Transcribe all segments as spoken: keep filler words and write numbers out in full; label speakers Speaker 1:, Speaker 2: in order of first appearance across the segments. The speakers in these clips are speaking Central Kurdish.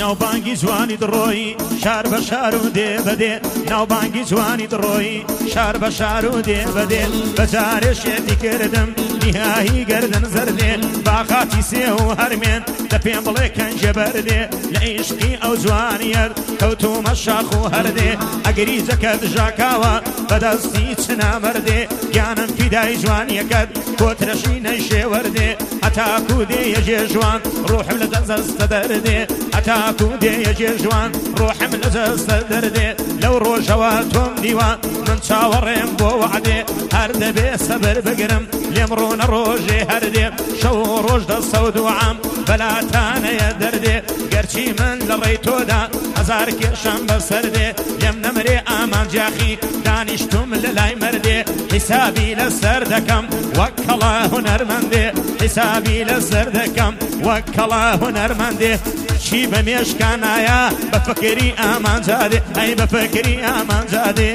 Speaker 1: ناوبانگی جوانی دڕۆی شار بە شار و دێ بەدێ ناوبانگی جوانی دڕۆی شار بە شار و دێ بەدێ بەجارێ شێتی کردم نهایی گردن زەردێ باقاتی سێ و هەرمێن دە پێم بڵێ کەنجە بەردێ لە عیشقی ئەو جوانیەت کەوتومە شاخ و هەردێ ئەگەری جەکە دژاکاوە بەدەستی چنامەردێ گیانم فیدای جوانیەکەت کۆترەشی نەیشێوەردێ هەتاکو دێ یەجێ جوان ڕوحم لە دەستە دەردێ هەتاکو دێ یەجێ جوان ڕوحم لە دەستە دەردێ لەو ڕۆژەوە تۆم دیوان من چاوەڕێم بۆ وعدێ هەر دەبێ سەبر بگرم لێم ڕۆنە ڕۆژێ هەردێ شەو ڕۆژ دەستە و دوعام بەلاتانەیە دەردێ گەرچی من لە ڕێی تۆدا هەزار کێشم بەسەردێ لێم نەمرێ ئامانجاخی دانیشتوم لە لای مەردێ حیسابی لەسەر دەکەم وەک کەڵا هونەرمەندێ حیسابی لەسەر دەکەم وەک کەڵا هونەرمەندێ چی بە مێشکانایە بە فکری ئامانجادێ ئەی بە فکری ئامانجادێ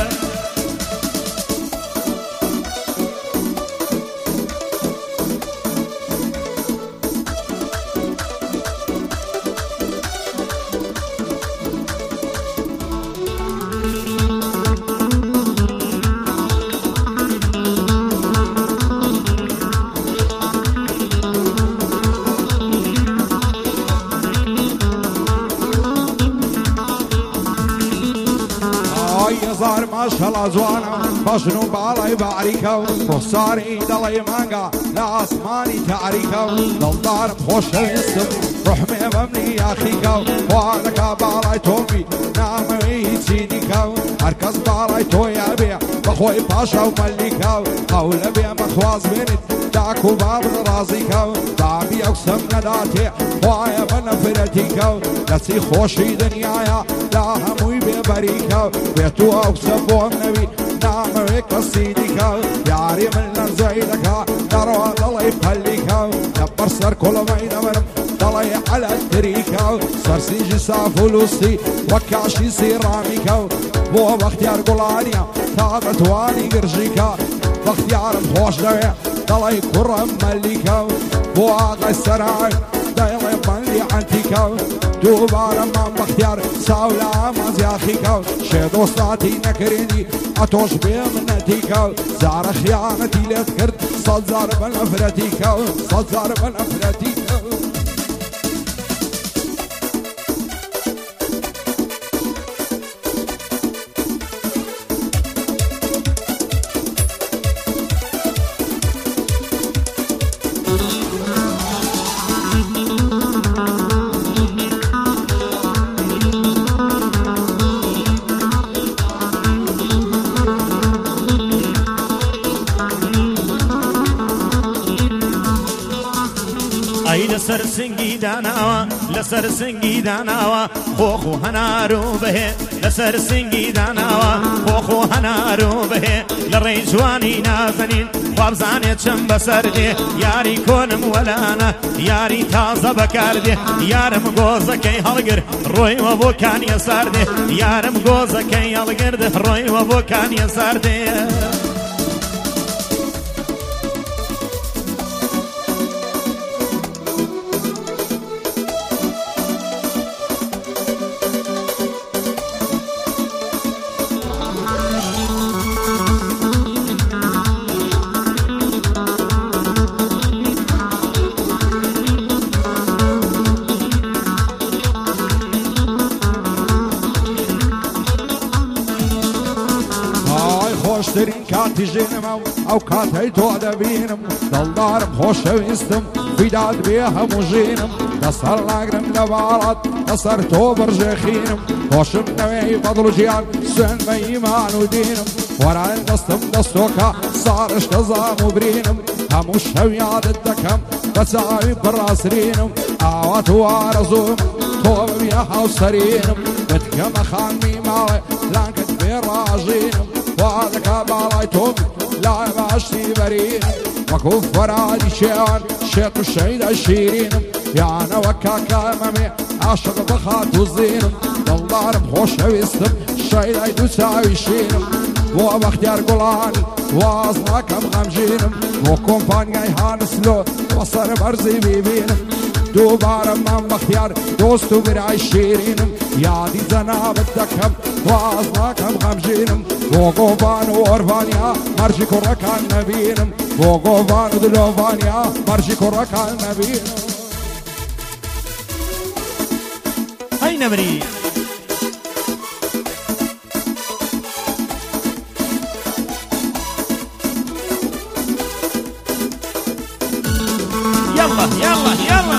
Speaker 2: زار ماشەڵا جوانە بەژن و باڵای باریکە و ڕوخساری دەڵێ مانگە لە ئاسمانی تاریکە و دڵدارم خۆشەویستم ڕحمێ بەمنی یاخیکە و خوا دەکا باڵای تۆمی نامەوەی هیچی دیکە و هەرکەس باڵای تۆیا بێ بەخۆی پاشە و مەلیکە و ئەو لە بێ مەخواز بێنیت داک و بابر ڕازیکە و بابی ئەو سەم نەداتێ خوایە بە نەفرەتیکە و دەچی خۆشی دنیایە لا هەمووی بێبەریکە و بێت و ئەو سە بۆم نەوی نامەوێ کەسی دیکە و یاری من لەرزەی دەکا دەڕەوە دەڵێ پەلیکە و لەبەر سەر کۆڵەمەی نەبرم دەڵێ عەلەتریکە و سەرسیژی ساف و لووسی وەک کاشی سیڕامیکە و بۆ بەختیار گوڵانیە تا دەتوانی گرژیکە بەختیارم خۆش دەوێ دەڵێ کوڕم مەلیکە و بۆ ئاغای سەرای دەڵێ بەنگی عەنتیکە و دووبارە مام بەختیار ساولا مازیاخیکە و شێدۆستاتی نەکردی ئەتۆش بێ منەتیکە و زارە خیانەتی لێت کرد سەد زار بە نەفرەتیکە و سەد زار بە نەفرەتیکە و
Speaker 1: ئەی لەسەر سنگی داناوە لەسەر سنگی داناوە خۆخ و هەنار و بەهێ لەسەر سنگی داناوە خۆخ و هەنار و بەهێ لە ڕێی جوانی نازەنین خوابزانێت چەم بەسەردێ یاری کۆنم وەلانە یاری تازە بەکاردێ یارم گۆزەکەی هەڵگر ڕۆیوە بۆ کانیە ساردێ یارم گۆزەکەی هەڵگرد ڕۆیوە بۆ کانیە ساردێ
Speaker 2: خۆشترین کاتی ژێنمە و ئەو کاتەی تۆ دەبینم دڵدارم خۆشەویستم فیدات بێ هەموو ژینم دەسەر لاگرم لە باڵات دەسەر تۆ بڕژێخینم خۆشم نەوەی بەدڵ و ژیان سوێن بە ئیمان و دینم وەرای دەستم دەستۆکە ساڕش دەزام و برینم هەموو شەو یادت دەکەم بە چاوی پڕاسرینم ئاوات و ئارەزوم تۆ ببیە هاوسەرینم بتکەمە خانمی ماڵێ لانکت بێ ڕاژینم وادەکا باڵای تۆم لای باشتی بەرینم وەکو فەرادی شێوان شێت و شەیدە شیرینم یانەوە کاکامەمێ عاشق بەخات و زینم دڵدارم خۆشەویستم شەیدای دوو چاوی شینم بۆ بەختیار گوڵانی واز ناکەم غەمژینم بۆ کۆمپانیای هانسلۆ بەسەر بەرزی بیبینم دووبارە مام بەختیار دۆست و برای شیرینم یادی جەنابەت دەکەم واز ناکەم غەمژینم بۆ گۆڤان و ئۆرڤانیا مەرجی کوڕەکان نەبینم بۆ گۆڤان و دلۆڤانیا مەرجی کوڕەکان نەبینم
Speaker 1: هەی نەمری يلا يلا يلا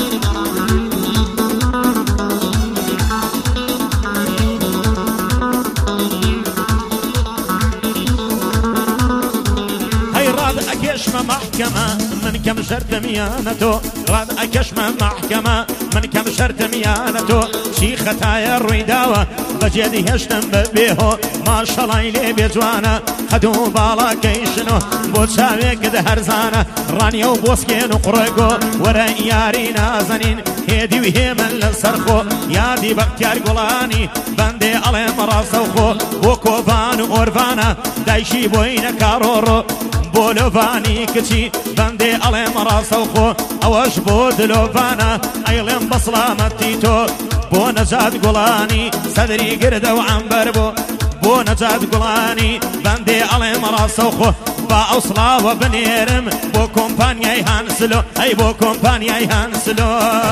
Speaker 1: هاي راد أكشمة محكمة من كم شرط ميانته راد أكشمة محكمة من كم شرط ميانته شي خطايا الريداوة بجدي هشتم ببيهو ما شاء الله إلي بجوانا خدو بالا كيشنو بوتشاوي كده هرزانا رانيو بوسكين وقرقو ورا ياري نازنين هيدي وهيمن للسرخو يادي بختيار قولاني بندي عليهم راسوخو وكوفان وأورفانا دايشي بوين كارورو بولوفاني كتشي بندي عليهم راسوخو أوش بودلوفانا أيلم بصلامة تيتو بو نجات قولاني صدري قرد وعنبر بو بو نجات قولاني بندي عليهم راسوخو با أوصلا وبنيرم بو كومبانياي هانسلو أي بو كومبانياي هانسلو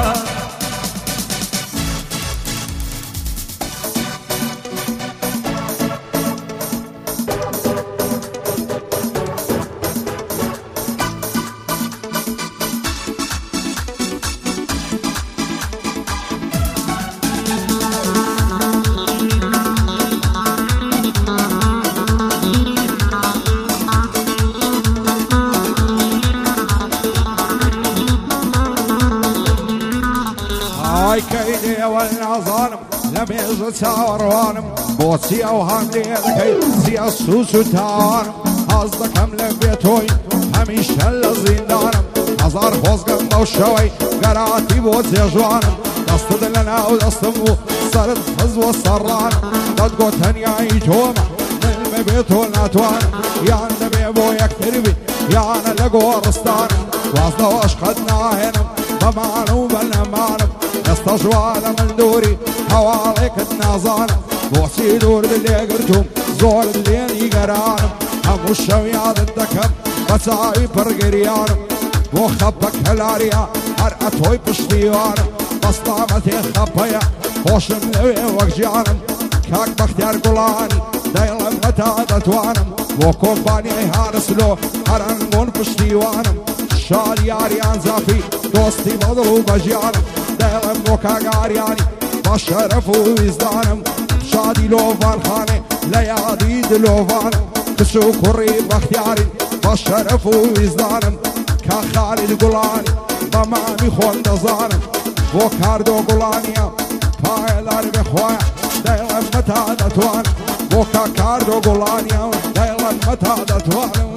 Speaker 2: كيدي والنظارم لم يزل ساوروانم بوتسي اوهام ليلكي سي السوس وتاوانم هازدكم لبيتوي هميشه لزيندانم هزار خوزقم بوشوي قراتي بوتسي جوانم دست دلنا ودستمو صرد فز وصرانم دادقو تنياي توما من بيتو ناتوانم يان دبيبو يكتربي يان لقو رستانم وازدو اشقدنا هنم بمانو بلنمانم استجوال من دوري حواليك النظانم بوسي دور اللي قرتم زور اللي يقرانم همو الشويات الدكم بساي برقريانم وخبك هلاريا هرأتوي بشتيوانم بسطامتي خبايا خوشم لوي وقجانم كاك بختيار قولاني دايلم متى دتوانم وكومباني هارسلو هرنقون بشتيوانم شال ياريان زافي دوستي بضلو بجانم دايلم وكاقارياني بشرف ووزدانم شادي لوفان خاني ليادي دلوفانم كسو كوري بختياري بشرف ووزدانم كخالد قولاني بمامي خون دزانم وكاردو قولانيا بايلار بخوايا دايلم متى دتوانم وكاردو قولانيا دايلم متى دتوانم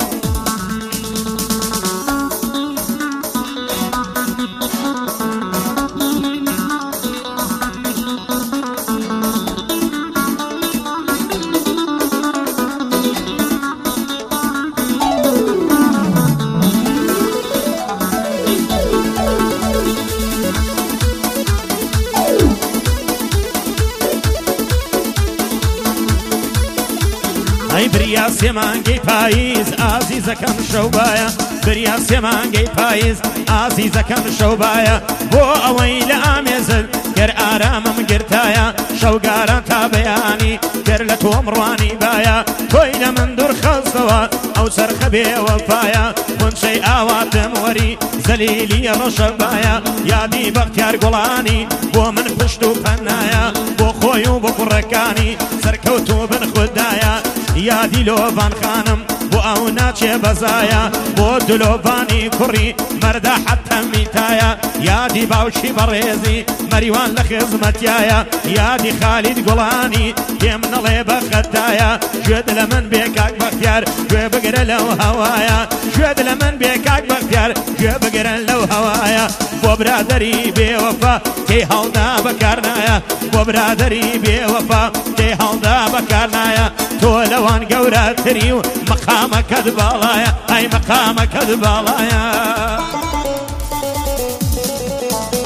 Speaker 1: أي بريا سيمانجي بايز عزيزة كم شوبايا بريا سيمانجي بايز عزيزة كم شوبايا بو أويل آميزل كر آرامم قرتايا شوقارا تابياني كر لتو مرواني بايا كويل من دور خلصوا أو سرخ بي وفايا من شي آوات موري زليلي رشبايا يادي بختيار قولاني بو من پشتو پنايا بو خويو بو قركاني سركوتو بن خدايا يادي لوفان خانم بو او ناچه بزايا بو دلوفاني كوري مردا حتى ميتايا يادي باوشي بريزي مريوان لخزمتيايا يادي خالد قولاني يمن الله بختايا جود لمن بيكاك بختيار جو بقر لو هوايا جود لمن بيكاك بختيار جو بقر لو هوايا بو برادري بوفا تي هالدا بكارنايا بو برادري بوفا تي هالدا بكارنايا تو لوان قورا تريو مقامك دبالايا هاي مقامك دبالايا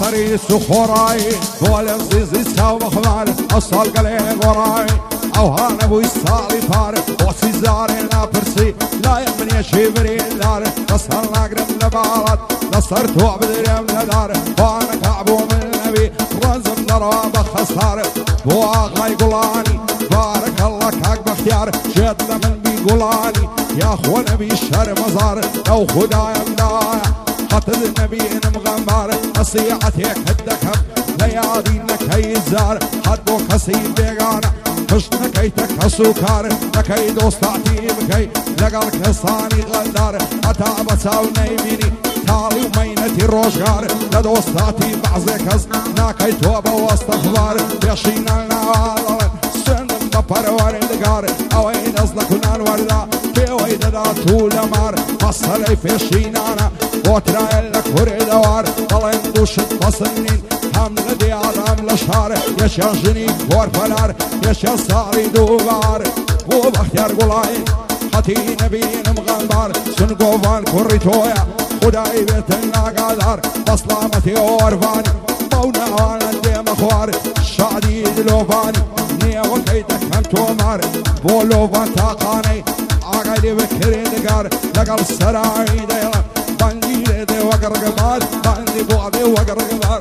Speaker 2: سري سخوراي بولم زيزي ساو بخمال أصال قلي غراي أو هانا بوي سالي فار وسي زاري لا برسي لا يمن يشيبري دار نصر ناقرم نبالات نصر توعب دريم ندار وانا كعبو من النبي رزم نراب خسار بواغاي قلاني بارك الله كاك بختيار جد من بيقولاني يا اخو نبي الشر مزار لو خدايا مدايا قتل النبي مغمار نصيحتك هدكم ليادينك هي الزار حدبو كسيب بيغانا خشنا كيتك سكر لكي دوستاتي بكي لقال كساني غدار أتعب ساو نيميني تالي ومينتي روشغار لدوستاتي بعزكز ناكي توبة واستغفار يشينا النوال سندم بپروار دگار اوين ازلكنا الوردا كي ويدا دا طول مار مصلي في شينانا وترا لك هري دوار طلعن دوش تصنين حمل دي عالم لشار يشا جني فور فلار يشا صاري دوبار وبختيار قلاي حتي نبين مغنبار سنقوفان كوريتويا خداي بيتنا قادر بصلامتي اورفاني مونا وانا دي مخوار شادي دلوفاني وكيتك هم تومار بولو فانتاقاني عقلي بكري دقار لقل سراعي ديلا بندي لدي وقر قبار بندي بوعدي وقر قبار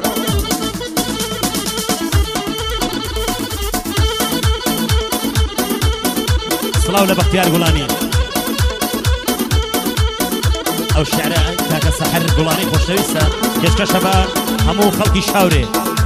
Speaker 1: صلاة لبختيار قولاني او الشعر كاكا سحر قولاني خوشويسا كشكا شبا همو خلقي شاوري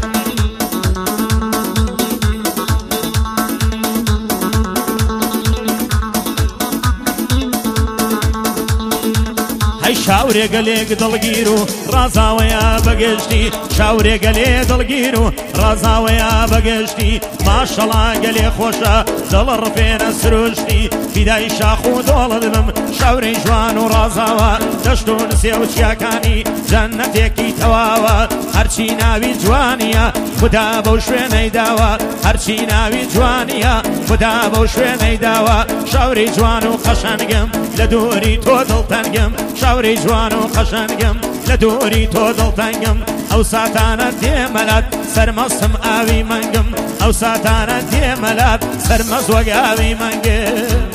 Speaker 1: شاوري قليق دلقيرو رازا ويا بقشتي شاوري قليق دلقيرو رازا ويا بقشتي ما شاء الله قلي خوشا دل رفينا سروشتي بداي شاخو دول دلم شاوري جوان ورازاوا دشتو نسيو تشياكاني جنتيكي تواوا هرچي ناوي جوانيا خدا بوشويني داوا هرچي ناوي جوانيا خدا بوشويني داوا شاوري جوان وقشنقم لدوري تو دلتنقم شاوري جوان وقشنقم لدوري تو دلتنقم او ساتانا ديملات سرمصم آوي منقم او ساتانا ديملات سرمص وقاوي منقم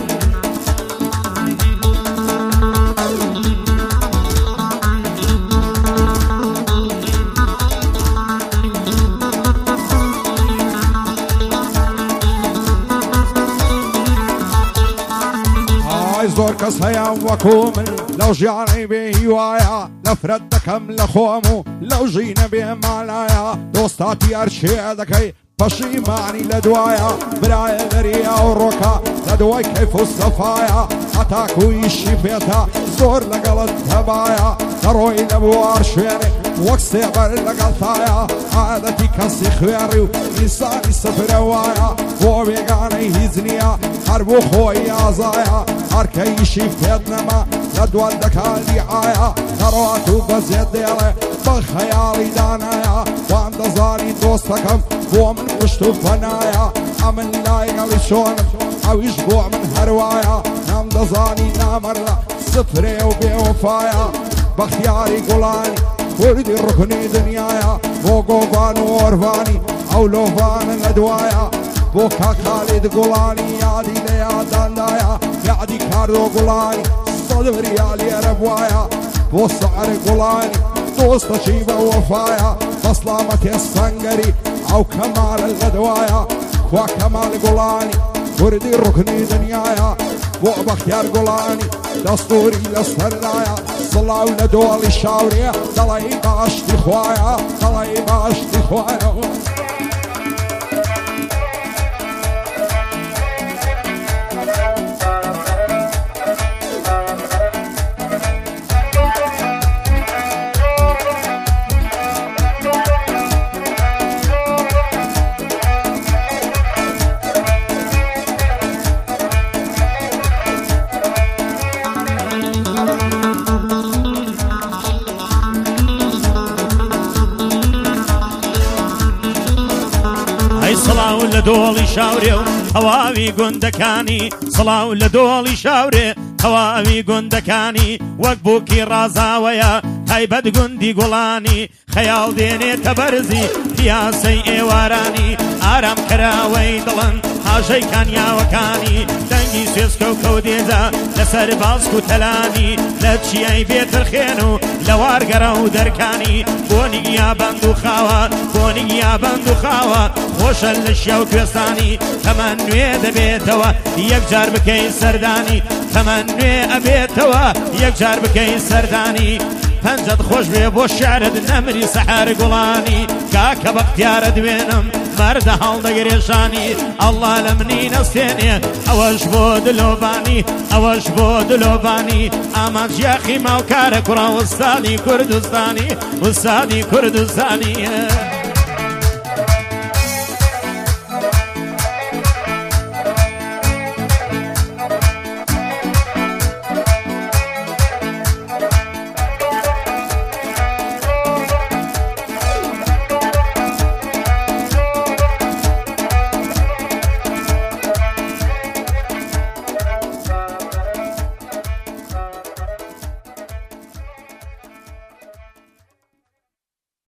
Speaker 2: زور کس هيا وكومن لو جاني به هوايا لفرد كم لخومو لو جينا به مالايا دوستاتي ارشي دكي بشيماني لدوايا براي غريا وروكا لدواي كيف الصفايا اتاكو يشي بيتا زور لقلت تبايا تروي لبوار شويني وكسي بر لقلتايا عادتي كسي خواريو لساني سفروايا وبيقاني هيزنيا حربو خوي عزايا هركي يشي بيتنما لدوال دكالي عايا ترواتو بزيد ديالي بخيالي دانايا وان دزاني دوستكم ومن وشتو فنايا امن لايقا لشونم او يشبوع من هروايا نام دزاني نامرلا سفري وبيوفايا بختياري قولاني وردي الركني دنيايا وقوفان وورفاني او لوفان الادوايا بوكا خالد قولاني يادي ليا داندايا يادي كاردو قولاني صدر ريالي ربوايا بوسعر قولاني دوست شيبة وفايا بصلامة السنقري او كمال الغدوايا كوا كمال قولاني وردي الركني دنيايا بو بختيار قولاني دستوري لسرنايا صلاة ولدول الشاورية دلاي باشتي خوايا دلاي باشتي خوايا
Speaker 1: صلاة لدولي شاوري هواوي قندكاني صلاة لدولي شاوري هواوي قندكاني وقبوكي رازاويا تایبەت گوندی گوڵانی خەیاڵ دێنێتە بەرزی پیاسەی ئێوارانی ئارام کراوەی دڵن هاژەی کانیاوەکانی دەنگی سوێسکە و کەودێجا لەسەر باسک و تەلانی لە چیای بێترخێن و لە وارگەرە و دەرکانی بۆنی گیابەند و خاوە بۆنی گیابەند و خاوە خۆشە لە شیا و کوێستانی تەمەن نوێ دەبێتەوە یەکجار بکەین سەردانی تەمەن نوێ ئەبێتەوە یەکجار بکەین سەردانی پەنجەت خۆش بێ بۆ شعرت نەمری سەحەر گوڵانی کاکە بەختیارە دوێنم مەردە هەڵدەگرێشانی ئەڵڵا لە منی نەستێنێ ئەوەش بۆ دلۆبانی ئەوەش بۆ دلۆبانی ئامانجیاخی ماوکارە کوڕە وستانی کوردستانی وستانی کوردستانی